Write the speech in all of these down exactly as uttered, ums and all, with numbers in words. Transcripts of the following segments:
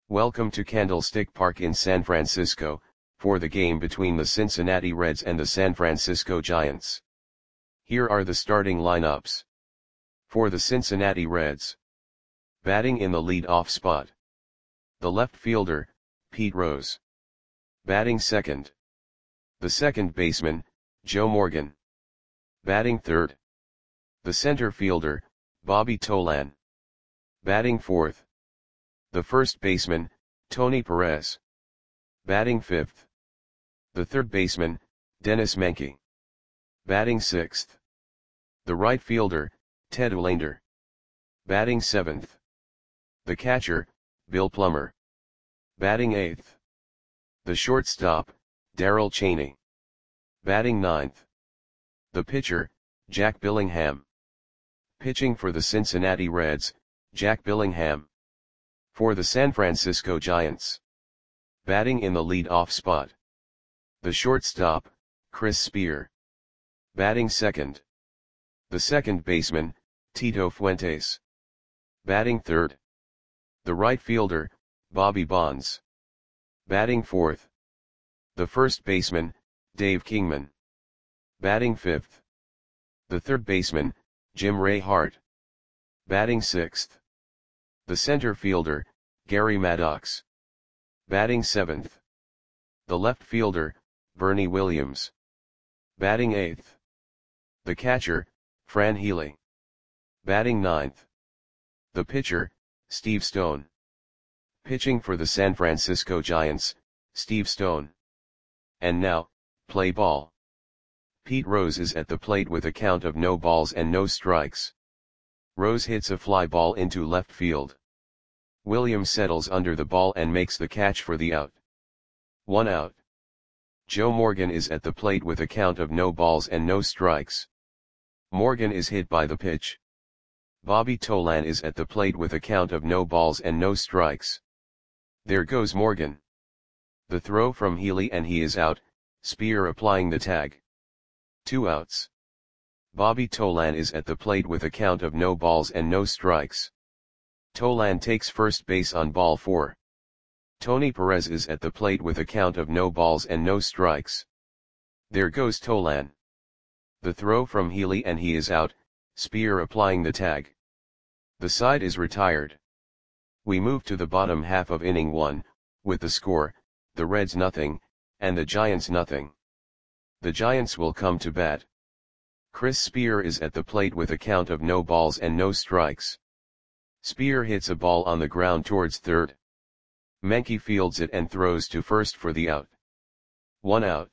Welcome to Candlestick Park in San Francisco, for the game between the Cincinnati Reds and the San Francisco Giants. Here are the starting lineups. For the Cincinnati Reds. Batting in the lead-off spot. The left fielder, Pete Rose. Batting second. The second baseman, Joe Morgan. Batting third. The center fielder, Bobby Tolan. Batting fourth. The first baseman, Tony Perez. Batting fifth. The third baseman, Dennis Menke. Batting sixth. The right fielder, Ted Olander. Batting seventh. The catcher, Bill Plummer. Batting eighth. The shortstop, Darrell Chaney. Batting ninth. The pitcher, Jack Billingham. Pitching for the Cincinnati Reds, Jack Billingham. For the San Francisco Giants. Batting in the lead-off spot. The shortstop, Chris Spear. Batting second. The second baseman, Tito Fuentes. Batting third. The right fielder, Bobby Bonds. Batting fourth. The first baseman, Dave Kingman. Batting fifth. The third baseman, Jim Ray Hart. Batting sixth. The center fielder, Gary Maddox. Batting seventh. The left fielder, Bernie Williams. Batting eighth. The catcher, Fran Healy. Batting ninth. The pitcher, Steve Stone. Pitching for the San Francisco Giants, Steve Stone. And now, play ball. Pete Rose is at the plate with a count of no balls and no strikes. Rose hits a fly ball into left field. Williams settles under the ball and makes the catch for the out. One out. Joe Morgan is at the plate with a count of no balls and no strikes. Morgan is hit by the pitch. Bobby Tolan is at the plate with a count of no balls and no strikes. There goes Morgan. The throw from Healy and he is out, Spear applying the tag. Two outs. Bobby Tolan is at the plate with a count of no balls and no strikes. Tolan takes first base on ball four. Tony Perez is at the plate with a count of no balls and no strikes. There goes Tolan. The throw from Healy and he is out, Spear applying the tag. The side is retired. We move to the bottom half of inning one, with the score, the Reds nothing, and the Giants nothing. The Giants will come to bat. Chris Spear is at the plate with a count of no balls and no strikes. Spear hits a ball on the ground towards third. Menke fields it and throws to first for the out. One out.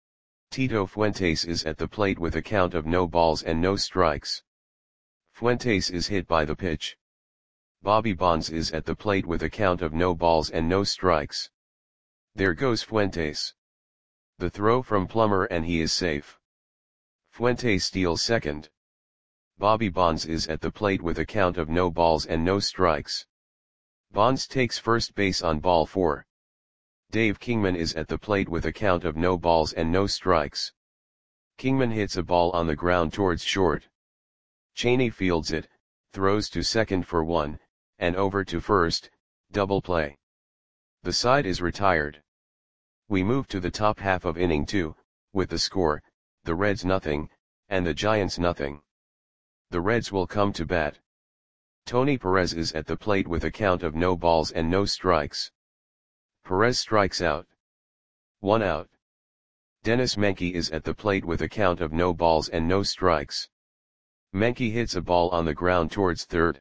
Tito Fuentes is at the plate with a count of no balls and no strikes. Fuentes is hit by the pitch. Bobby Bonds is at the plate with a count of no balls and no strikes. There goes Fuentes. The throw from Plummer and he is safe. Fuentes steals second. Bobby Bonds is at the plate with a count of no balls and no strikes. Bonds takes first base on ball four. Dave Kingman is at the plate with a count of no balls and no strikes. Kingman hits a ball on the ground towards short. Chaney fields it, throws to second for one, and over to first, double play. The side is retired. We move to the top half of inning two, with the score, the Reds nothing, and the Giants nothing. The Reds will come to bat. Tony Perez is at the plate with a count of no balls and no strikes. Perez strikes out. One out. Dennis Menke is at the plate with a count of no balls and no strikes. Menke hits a ball on the ground towards third.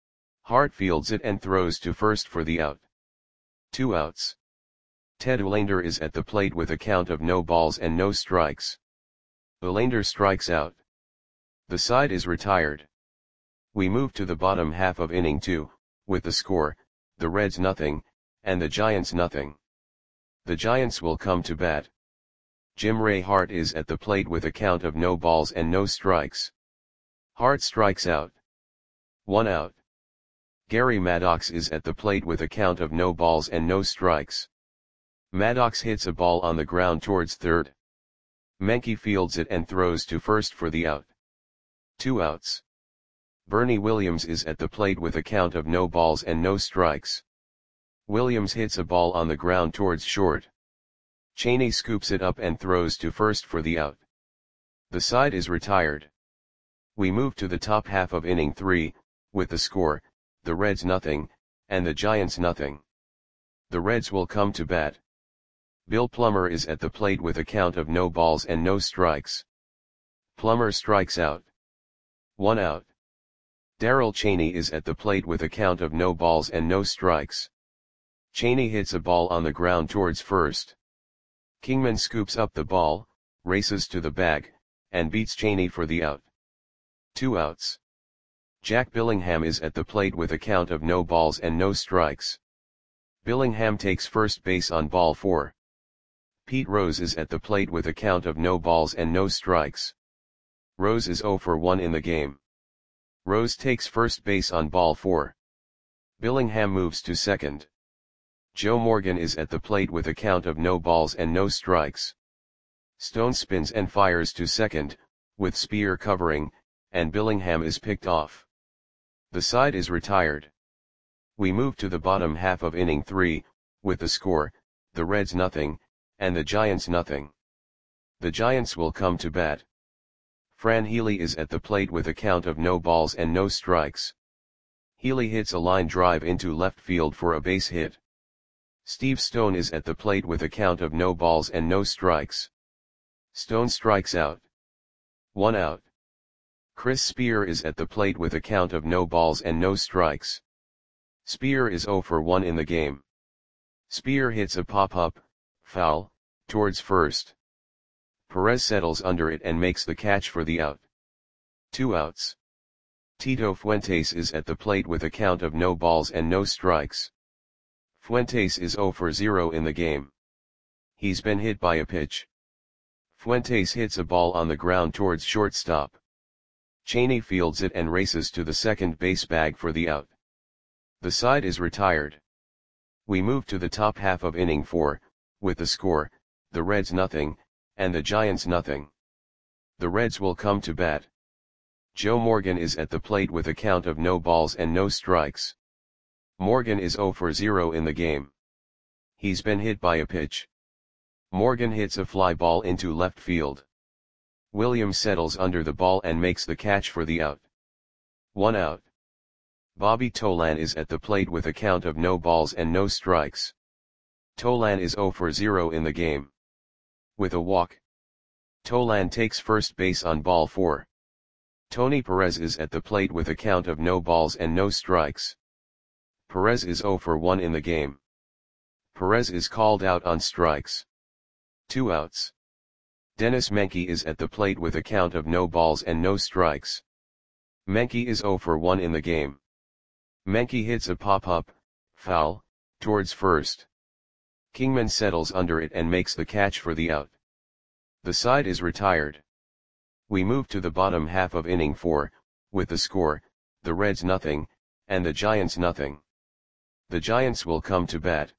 Hart fields it and throws to first for the out. Two outs. Ted Olander is at the plate with a count of no balls and no strikes. Olander strikes out. The side is retired. We move to the bottom half of inning two, with the score, the Reds nothing, and the Giants nothing. The Giants will come to bat. Jim Ray Hart is at the plate with a count of no balls and no strikes. Hart strikes out. One out. Gary Maddox is at the plate with a count of no balls and no strikes. Maddox hits a ball on the ground towards third. Menke fields it and throws to first for the out. Two outs. Bernie Williams is at the plate with a count of no balls and no strikes. Williams hits a ball on the ground towards short. Cheney scoops it up and throws to first for the out. The side is retired. We move to the top half of inning three, with the score, the Reds nothing, and the Giants nothing. The Reds will come to bat. Bill Plummer is at the plate with a count of no balls and no strikes. Plummer strikes out. One out. Darrell Cheney is at the plate with a count of no balls and no strikes. Cheney hits a ball on the ground towards first. Kingman scoops up the ball, races to the bag, and beats Cheney for the out. Two outs. Jack Billingham is at the plate with a count of no balls and no strikes. Billingham takes first base on ball four. Pete Rose is at the plate with a count of no balls and no strikes. Rose is oh for one in the game. Rose takes first base on ball four. Billingham moves to second. Joe Morgan is at the plate with a count of no balls and no strikes. Stone spins and fires to second, with Spear covering, and Billingham is picked off. The side is retired. We move to the bottom half of inning three, with the score, the Reds nothing, and the Giants nothing. The Giants will come to bat. Fran Healy is at the plate with a count of no balls and no strikes. Healy hits a line drive into left field for a base hit. Steve Stone is at the plate with a count of no balls and no strikes. Stone strikes out. One out. Chris Spear is at the plate with a count of no balls and no strikes. Spear is oh for one in the game. Spear hits a pop-up, foul, towards first. Perez settles under it and makes the catch for the out. Two outs. Tito Fuentes is at the plate with a count of no balls and no strikes. Fuentes is oh for zero in the game. He's been hit by a pitch. Fuentes hits a ball on the ground towards shortstop. Cheney fields it and races to the second base bag for the out. The side is retired. We move to the top half of inning four, with the score, the Reds nothing, and the Giants nothing. The Reds will come to bat. Joe Morgan is at the plate with a count of no balls and no strikes. Morgan is oh for zero in the game. He's been hit by a pitch. Morgan hits a fly ball into left field. Williams settles under the ball and makes the catch for the out. One out. Bobby Tolan is at the plate with a count of no balls and no strikes. Tolan is oh for zero in the game. With a walk. Tolan takes first base on ball four. Tony Perez is at the plate with a count of no balls and no strikes. Perez is oh for one in the game. Perez is called out on strikes. Two outs. Dennis Menke is at the plate with a count of no balls and no strikes. Menke is oh for one in the game. Menke hits a pop-up, foul, towards first. Kingman settles under it and makes the catch for the out. The side is retired. We move to the bottom half of inning four, with the score, the Reds nothing, and the Giants nothing. The Giants will come to bat.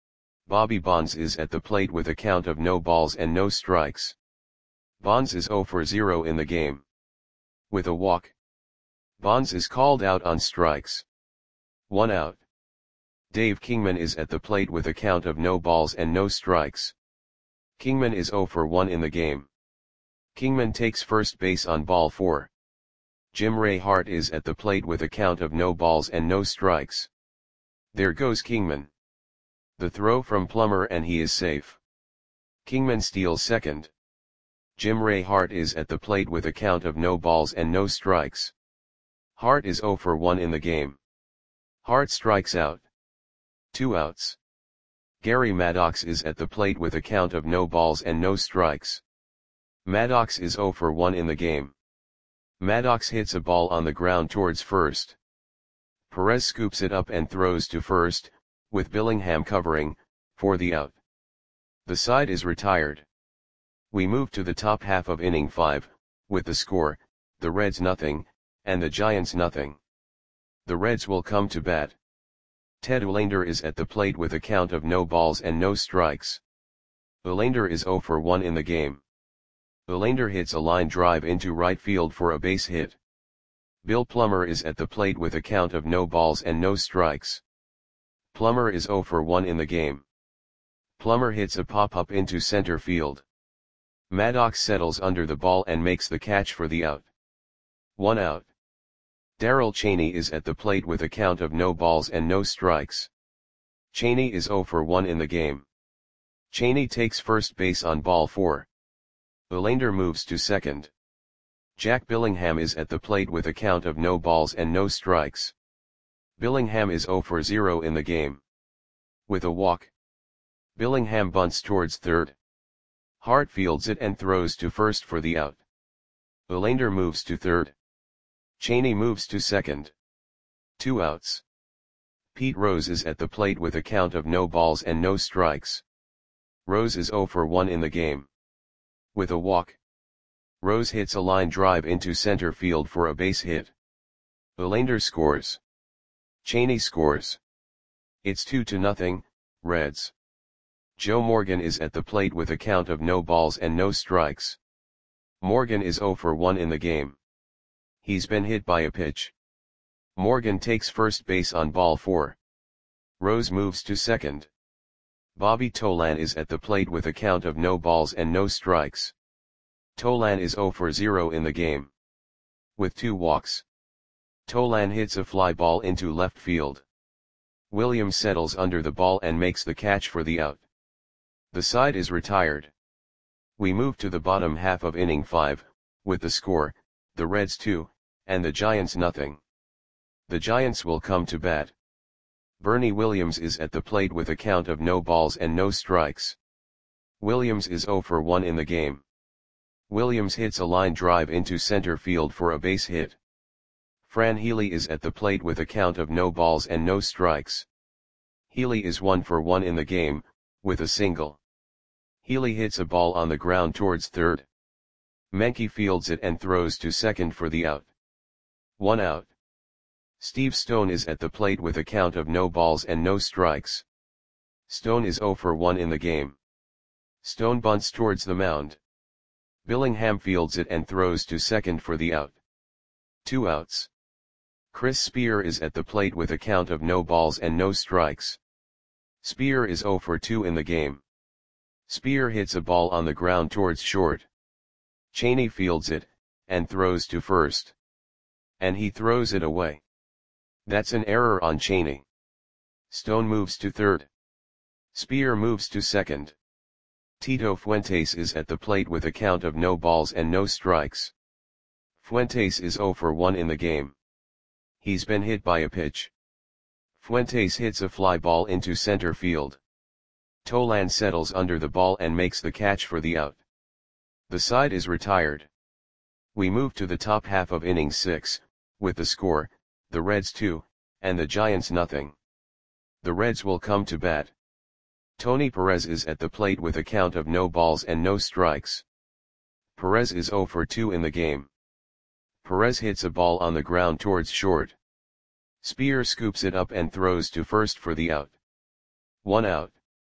Bobby Bonds is at the plate with a count of no balls and no strikes. Bonds is oh for zero in the game. With a walk. Bonds is called out on strikes. One out. Dave Kingman is at the plate with a count of no balls and no strikes. Kingman is oh for one in the game. Kingman takes first base on ball four. Jim Ray Hart is at the plate with a count of no balls and no strikes. There goes Kingman. The throw from Plummer and he is safe. Kingman steals second. Jim Ray Hart is at the plate with a count of no balls and no strikes. Hart is oh for one in the game. Hart strikes out. Two outs. Gary Maddox is at the plate with a count of no balls and no strikes. Maddox is oh for one in the game. Maddox hits a ball on the ground towards first. Perez scoops it up and throws to first, with Billingham covering, for the out. The side is retired. We move to the top half of inning five, with the score, the Reds nothing, and the Giants nothing. The Reds will come to bat. Ted Olander is at the plate with a count of no balls and no strikes. Olander is oh for one in the game. Olander hits a line drive into right field for a base hit. Bill Plummer is at the plate with a count of no balls and no strikes. Plummer is zero for one in the game. Plummer hits a pop-up into center field. Maddox settles under the ball and makes the catch for the out. One out. Darrell Cheney is at the plate with a count of no balls and no strikes. Cheney is zero for one in the game. Cheney takes first base on ball four. Elander moves to second. Jack Billingham is at the plate with a count of no balls and no strikes. Billingham is zero for zero in the game. With a walk, Billingham bunts towards third. Hart fields it and throws to first for the out. Elander moves to third. Cheney moves to second. Two outs. Pete Rose is at the plate with a count of no balls and no strikes. Rose is zero for one in the game. With a walk, Rose hits a line drive into center field for a base hit. Elander scores. Cheney scores. It's two to nothing, Reds. Joe Morgan is at the plate with a count of no balls and no strikes. Morgan is zero for one in the game. He's been hit by a pitch. Morgan takes first base on ball four. Rose moves to second. Bobby Tolan is at the plate with a count of no balls and no strikes. Tolan is zero for zero in the game. With two walks, Tolan hits a fly ball into left field. Williams settles under the ball and makes the catch for the out. The side is retired. We move to the bottom half of inning five, with the score, the Reds two, and the Giants nothing. The Giants will come to bat. Bernie Williams is at the plate with a count of no balls and no strikes. Williams is zero for one in the game. Williams hits a line drive into center field for a base hit. Fran Healy is at the plate with a count of no balls and no strikes. Healy is one for one in the game, with a single. Healy hits a ball on the ground towards third. Menke fields it and throws to second for the out. One out. Steve Stone is at the plate with a count of no balls and no strikes. Stone is zero for one in the game. Stone bunts towards the mound. Billingham fields it and throws to second for the out. Two outs. Chris Spear is at the plate with a count of no balls and no strikes. Spear is zero for two in the game. Spear hits a ball on the ground towards short. Cheney fields it, and throws to first. And he throws it away. That's an error on Cheney. Stone moves to third. Spear moves to second. Tito Fuentes is at the plate with a count of no balls and no strikes. Fuentes is zero for one in the game. He's been hit by a pitch. Fuentes hits a fly ball into center field. Tolan settles under the ball and makes the catch for the out. The side is retired. We move to the top half of inning six, with the score, the Reds two, and the Giants nothing. The Reds will come to bat. Tony Perez is at the plate with a count of no balls and no strikes. Perez is zero for two in the game. Perez hits a ball on the ground towards short. Spear scoops it up and throws to first for the out. One out.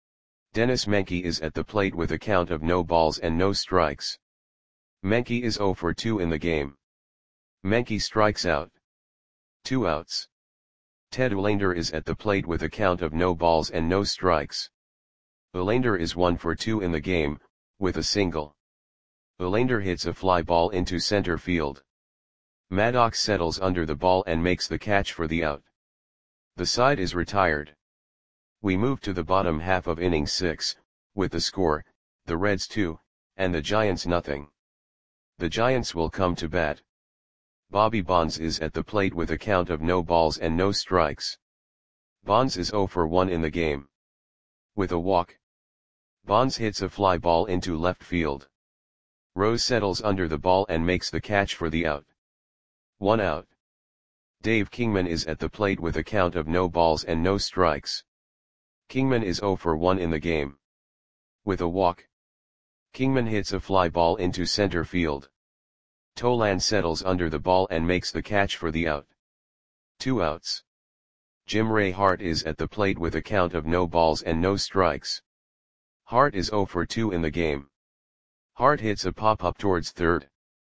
Dennis Menke is at the plate with a count of no balls and no strikes. Menke is zero for two in the game. Menke strikes out. Two outs. Ted Elander is at the plate with a count of no balls and no strikes. Elander is one for two in the game, with a single. Elander hits a fly ball into center field. Maddox settles under the ball and makes the catch for the out. The side is retired. We move to the bottom half of inning six, with the score, the Reds two, and the Giants nothing. The Giants will come to bat. Bobby Bonds is at the plate with a count of no balls and no strikes. Bonds is zero for one in the game. With a walk, Bonds hits a fly ball into left field. Rose settles under the ball and makes the catch for the out. One out. Dave Kingman is at the plate with a count of no balls and no strikes. Kingman is zero for one in the game. With a walk, Kingman hits a fly ball into center field. Tolan settles under the ball and makes the catch for the out. Two outs. Jim Ray Hart is at the plate with a count of no balls and no strikes. Hart is zero for two in the game. Hart hits a pop-up towards third.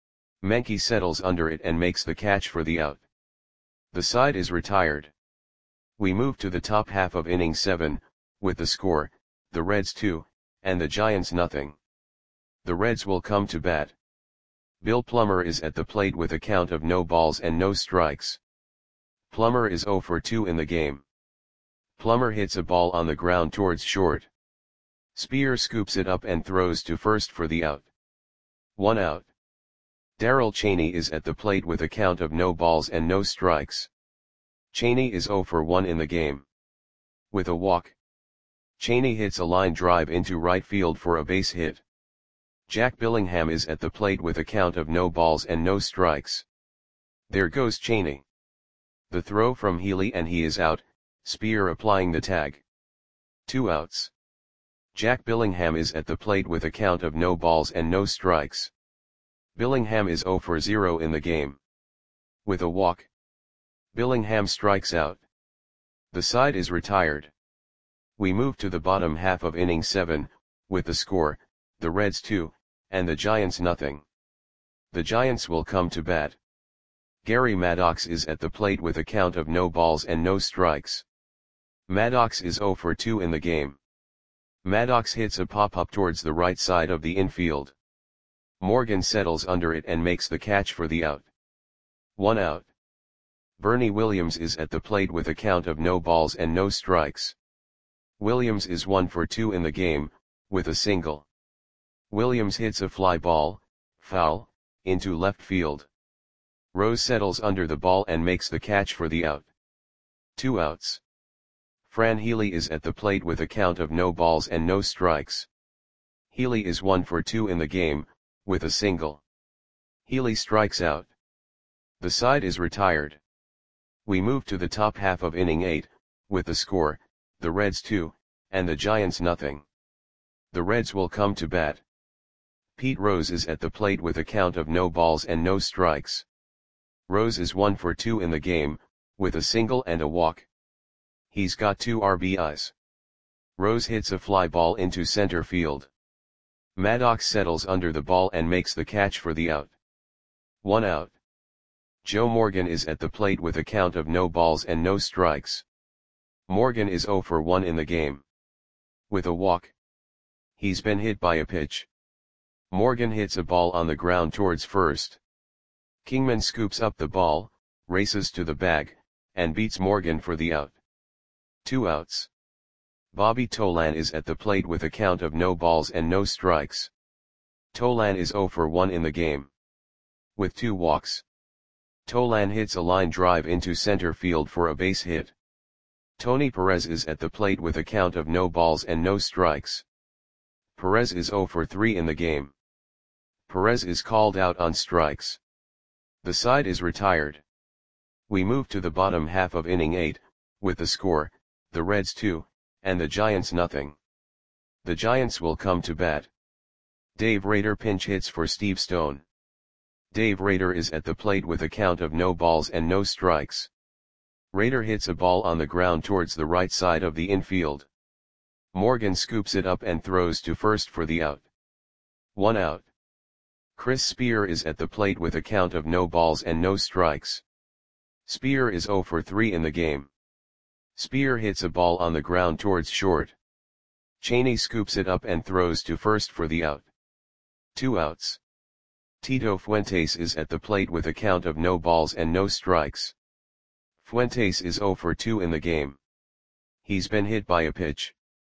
Menke settles under it and makes the catch for the out. The side is retired. We move to the top half of inning seven, with the score, the Reds two, and the Giants nothing. The Reds will come to bat. Bill Plummer is at the plate with a count of no balls and no strikes. Plummer is oh for two in the game. Plummer hits a ball on the ground towards short. Spear scoops it up and throws to first for the out. One out. Darrell Chaney is at the plate with a count of no balls and no strikes. Chaney is oh for one in the game. With a walk. Chaney hits a line drive into right field for a base hit. Jack Billingham is at the plate with a count of no balls and no strikes. There goes Chaney. The throw from Healy and he is out, Spear applying the tag. Two outs. Jack Billingham is at the plate with a count of no balls and no strikes. Billingham is oh for zero in the game. With a walk. Billingham strikes out. The side is retired. We move to the bottom half of inning seven, with the score, the Reds two, and the Giants nothing. The Giants will come to bat. Gary Maddox is at the plate with a count of no balls and no strikes. Maddox is oh for two in the game. Maddox hits a pop-up towards the right side of the infield. Morgan settles under it and makes the catch for the out. One out. Bernie Williams is at the plate with a count of no balls and no strikes. Williams is one for two in the game, with a single. Williams hits a fly ball, foul, into left field. Rose settles under the ball and makes the catch for the out. Two outs. Fran Healy is at the plate with a count of no balls and no strikes. Healy is one for two in the game, with a single. Healy strikes out. The side is retired. We move to the top half of inning eight, with the score, the Reds two, and the Giants nothing. The Reds will come to bat. Pete Rose is at the plate with a count of no balls and no strikes. Rose is one for two in the game, with a single and a walk. He's got two R B Is. Rose hits a fly ball into center field. Maddox settles under the ball and makes the catch for the out. One out. Joe Morgan is at the plate with a count of no balls and no strikes. Morgan is oh for one in the game. With a walk. He's been hit by a pitch. Morgan hits a ball on the ground towards first. Kingman scoops up the ball, races to the bag, and beats Morgan for the out. Two outs. Bobby Tolan is at the plate with a count of no balls and no strikes. Tolan is oh for one in the game. With two walks. Tolan hits a line drive into center field for a base hit. Tony Perez is at the plate with a count of no balls and no strikes. Perez is oh for three in the game. Perez is called out on strikes. The side is retired. We move to the bottom half of inning eight, with the score, the Reds two, and the Giants nothing. The Giants will come to bat. Dave Rader pinch hits for Steve Stone. Dave Rader is at the plate with a count of no balls and no strikes. Rader hits a ball on the ground towards the right side of the infield. Morgan scoops it up and throws to first for the out. One out. Chris Spear is at the plate with a count of no balls and no strikes. Spear is oh for three in the game. Spear hits a ball on the ground towards short. Chaney scoops it up and throws to first for the out. Two outs. Tito Fuentes is at the plate with a count of no balls and no strikes. Fuentes is oh for two in the game. He's been hit by a pitch.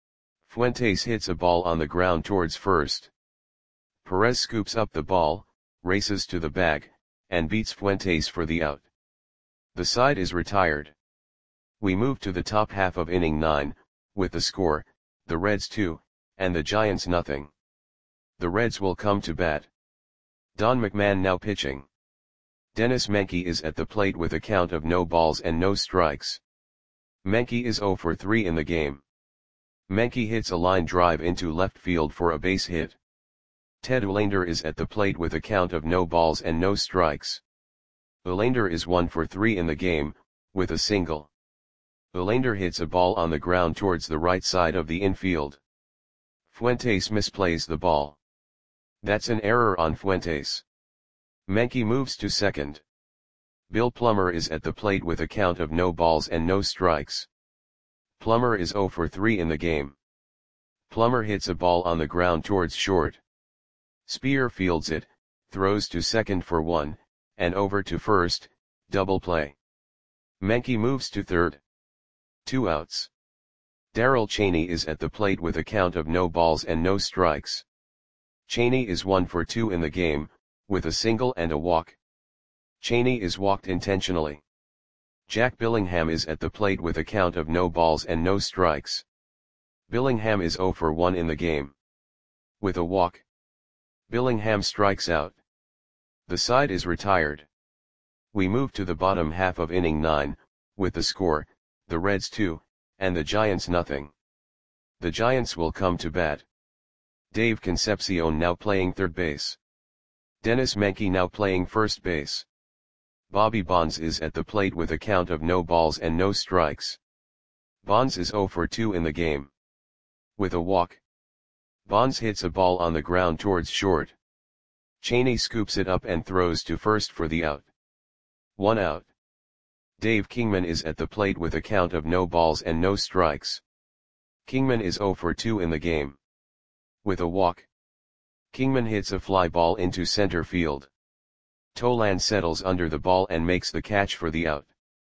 Fuentes hits a ball on the ground towards first. Perez scoops up the ball, races to the bag, and beats Fuentes for the out. The side is retired. We move to the top half of inning nine, with the score, the Reds two, and the Giants nothing. The Reds will come to bat. Don McMahon now pitching. Dennis Menke is at the plate with a count of no balls and no strikes. Menke is oh for three in the game. Menke hits a line drive into left field for a base hit. Ted Olander is at the plate with a count of no balls and no strikes. Olander is one for three in the game, with a single. Olander hits a ball on the ground towards the right side of the infield. Fuentes misplays the ball. That's an error on Fuentes. Menke moves to second. Bill Plummer is at the plate with a count of no balls and no strikes. Plummer is zero for three in the game. Plummer hits a ball on the ground towards short. Spear fields it, throws to second for one, and over to first, double play. Menke moves to third. Two outs. Darrell Chaney is at the plate with a count of no balls and no strikes. Chaney is one for two in the game, with a single and a walk. Chaney is walked intentionally. Jack Billingham is at the plate with a count of no balls and no strikes. Billingham is zero for one in the game. With a walk. Billingham strikes out. The side is retired. We move to the bottom half of inning nine, with the score, the Reds two, and the Giants nothing. The Giants will come to bat. Dave Concepcion now playing third base. Dennis Menke now playing first base. Bobby Bonds is at the plate with a count of no balls and no strikes. Bonds is zero for two in the game. With a walk. Bonds hits a ball on the ground towards short. Chaney scoops it up and throws to first for the out. One out. Dave Kingman is at the plate with a count of no balls and no strikes. Kingman is zero for two in the game. With a walk. Kingman hits a fly ball into center field. Tolan settles under the ball and makes the catch for the out.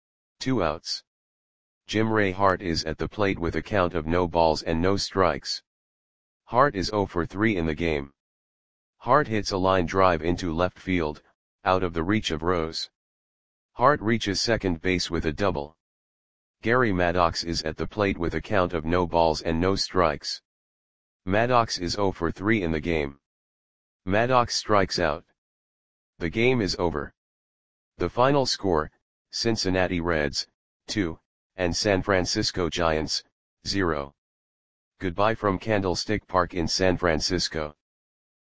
Two outs. Jim Ray Hart is at the plate with a count of no balls and no strikes. Hart is zero for three in the game. Hart hits a line drive into left field, out of the reach of Rose. Hart reaches second base with a double. Gary Maddox is at the plate with a count of no balls and no strikes. Maddox is zero for three in the game. Maddox strikes out. The game is over. The final score, Cincinnati Reds, two, and San Francisco Giants, zero. Goodbye from Candlestick Park in San Francisco.